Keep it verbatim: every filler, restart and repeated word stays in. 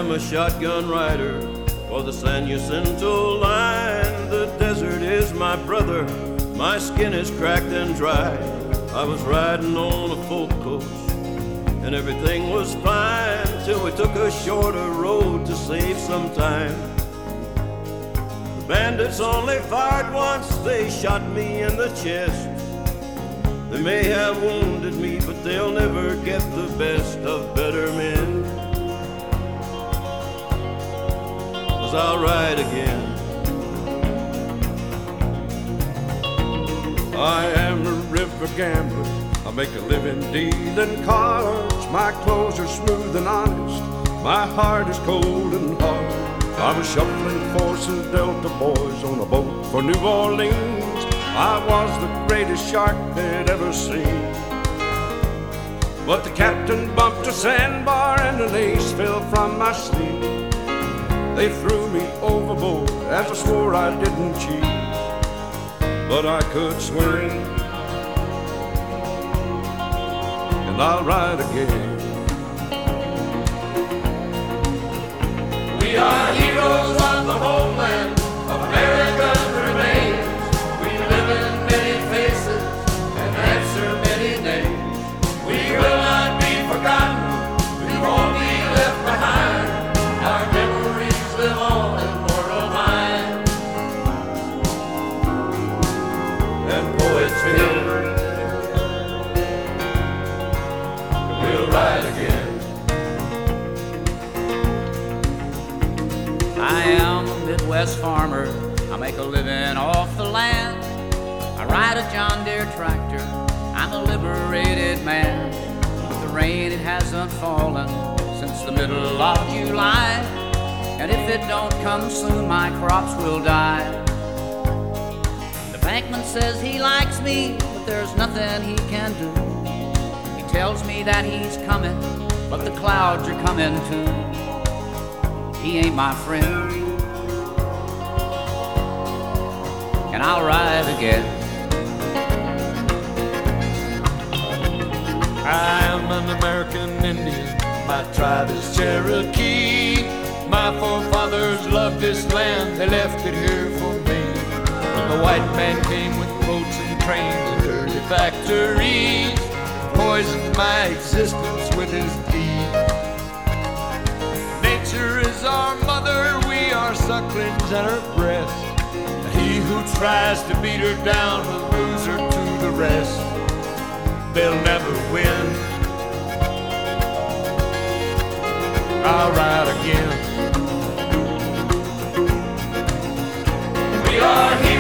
am a shotgun rider for the San Jacinto line. The desert is my brother, my skin is cracked and dry. I was riding on a folk coach and everything was fine till we took a shorter road to save some time. The bandits only fired once, they shot me in the chest. They may have wounded me, but they'll never get the best of better men. 'Cause I'll ride again. I am a river gambler, I make a living dealing cards. My clothes are smooth and honest, my heart is cold and hard. I'm a shuffling force of Delta boys on a boat for New Orleans. I was the greatest shark they'd ever seen. But the captain bumped a sandbar and an ace fell from my sleeve. They threw me overboard as I swore I didn't cheat. But I could swim, and I'll ride again. We are heroes of the homeland, of America's remains. We live in many faces and answer many names. We will not be forgotten, we won't be left behind. Our memories live on in mortal minds. And poets hymn, we'll ride again. I am a Midwest farmer, I make a living off the land. I ride a John Deere tractor, I'm a liberated man. With the rain it hasn't fallen since the middle of July, and if it don't come soon my crops will die. The bankman says he likes me, but there's nothing he can do. He tells me that he's coming, but the clouds are coming too. He ain't my friend, and I'll ride again. I am an American Indian, my tribe is Cherokee. My forefathers loved this land, they left it here for me. When the white man came with boats and trains and dirty factories, poisoned my existence with his deed. Nature is our mother, we are sucklings at her breast. He who tries to beat her down will lose her to the rest. They'll never win. I'll ride again. We are here.